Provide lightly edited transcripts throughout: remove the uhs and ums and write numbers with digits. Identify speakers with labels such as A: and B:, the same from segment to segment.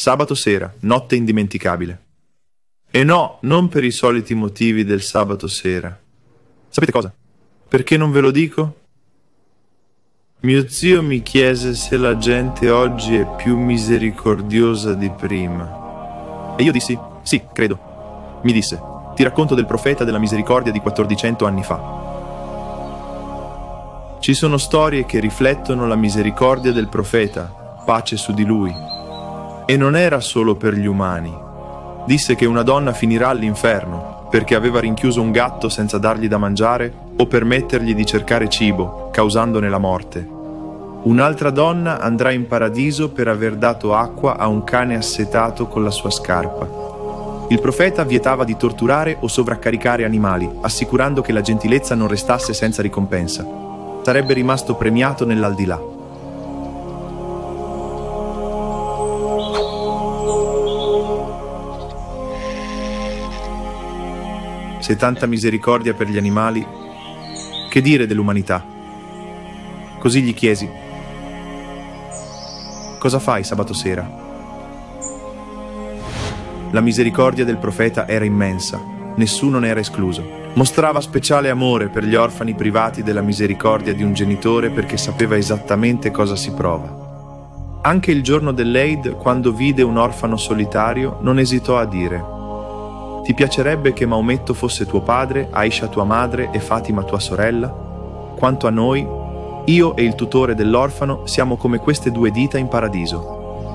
A: Sabato sera, notte indimenticabile. E no, non per i soliti motivi del sabato sera. Sapete cosa? Perché non ve lo dico? Mio zio mi chiese se la gente oggi è più misericordiosa di prima. E io dissi, sì, credo. Mi disse, ti racconto del profeta della misericordia di 1400 anni fa. Ci sono storie che riflettono la misericordia del profeta, pace su di lui. E non era solo per gli umani. Disse che una donna finirà all'inferno perché aveva rinchiuso un gatto senza dargli da mangiare o permettergli di cercare cibo, causandone la morte. Un'altra donna andrà in paradiso per aver dato acqua a un cane assetato con la sua scarpa. Il profeta vietava di torturare o sovraccaricare animali, assicurando che la gentilezza non restasse senza ricompensa. Sarebbe rimasto premiato nell'aldilà. Se tanta misericordia per gli animali, che dire dell'umanità? Così gli chiesi: cosa fai sabato sera? La misericordia del profeta era immensa, nessuno ne era escluso. Mostrava speciale amore per gli orfani privati della misericordia di un genitore perché sapeva esattamente cosa si prova. Anche il giorno dell'Eid, quando vide un orfano solitario, non esitò a dire: ti piacerebbe che Maometto fosse tuo padre, Aisha tua madre e Fatima tua sorella? Quanto a noi, io e il tutore dell'orfano siamo come queste due dita in paradiso.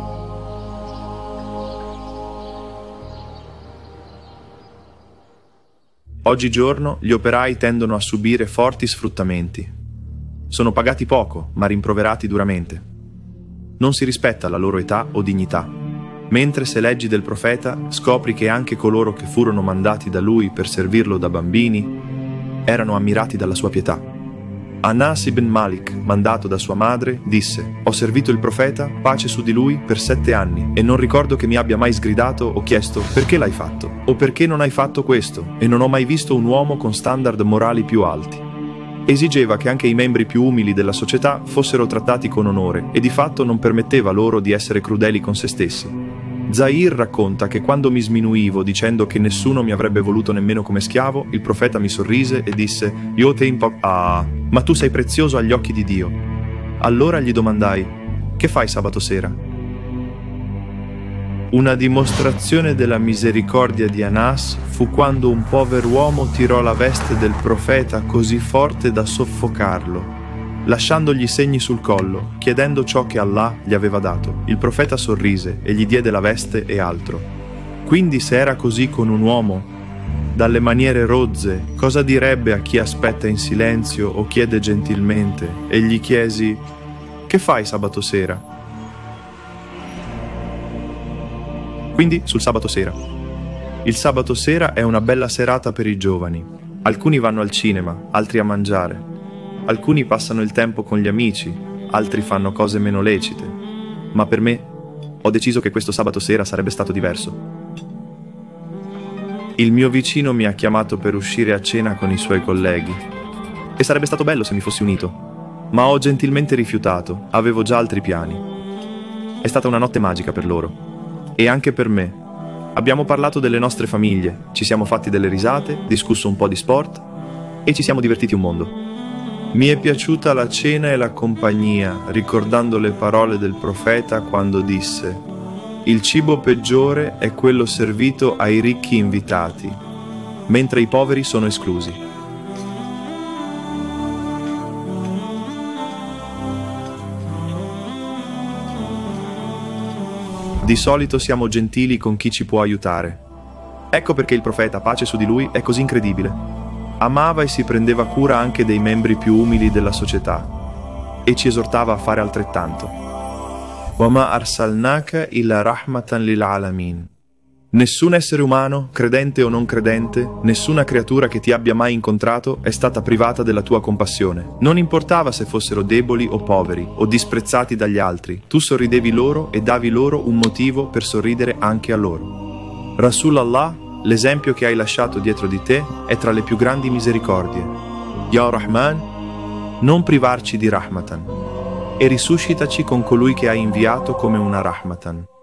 A: Oggigiorno gli operai tendono a subire forti sfruttamenti. Sono pagati poco, ma rimproverati duramente. Non si rispetta la loro età o dignità. Mentre se leggi del profeta, scopri che anche coloro che furono mandati da lui per servirlo da bambini erano ammirati dalla sua pietà. Anas ibn Malik, mandato da sua madre, disse: ho servito il profeta, pace su di lui, per 7 anni e non ricordo che mi abbia mai sgridato o chiesto perché l'hai fatto o perché non hai fatto questo, e non ho mai visto un uomo con standard morali più alti. Esigeva che anche i membri più umili della società fossero trattati con onore e di fatto non permetteva loro di essere crudeli con se stessi. Zahir racconta che quando mi sminuivo dicendo che nessuno mi avrebbe voluto nemmeno come schiavo, il profeta mi sorrise e disse: io te ma tu sei prezioso agli occhi di Dio. Allora gli domandai: che fai sabato sera? Una dimostrazione della misericordia di Anas fu quando un pover'uomo tirò la veste del profeta così forte da soffocarlo, lasciandogli segni sul collo, chiedendo ciò che Allah gli aveva dato. Il profeta sorrise e gli diede la veste e altro. Quindi se era così con un uomo, dalle maniere rozze, cosa direbbe a chi aspetta in silenzio o chiede gentilmente? E gli chiesi: che fai sabato sera? Quindi sul sabato sera. Il sabato sera è una bella serata per i giovani. Alcuni vanno al cinema, altri a mangiare. Alcuni passano il tempo con gli amici, altri fanno cose meno lecite. Ma per me, ho deciso che questo sabato sera sarebbe stato diverso. Il mio vicino mi ha chiamato per uscire a cena con i suoi colleghi. E sarebbe stato bello se mi fossi unito. Ma ho gentilmente rifiutato, avevo già altri piani. È stata una notte magica per loro. E anche per me. Abbiamo parlato delle nostre famiglie, ci siamo fatti delle risate, discusso un po' di sport e ci siamo divertiti un mondo. Mi è piaciuta la cena e la compagnia, ricordando le parole del profeta quando disse: il cibo peggiore è quello servito ai ricchi invitati, mentre i poveri sono esclusi. Di solito siamo gentili con chi ci può aiutare. Ecco perché il profeta, pace su di lui, è così incredibile. Amava e si prendeva cura anche dei membri più umili della società e ci esortava a fare altrettanto. وَمَا أَرْسَلْنَاكَ إِلَّا رَحْمَةً لِلْعَالَمِينَ. Nessun essere umano, credente o non credente, nessuna creatura che ti abbia mai incontrato è stata privata della tua compassione. Non importava se fossero deboli o poveri, o disprezzati dagli altri, tu sorridevi loro e davi loro un motivo per sorridere anche a loro. Rasulallah, l'esempio che hai lasciato dietro di te, è tra le più grandi misericordie. Ya Rahman, non privarci di Rahmatan, e risuscitaci con colui che hai inviato come una Rahmatan.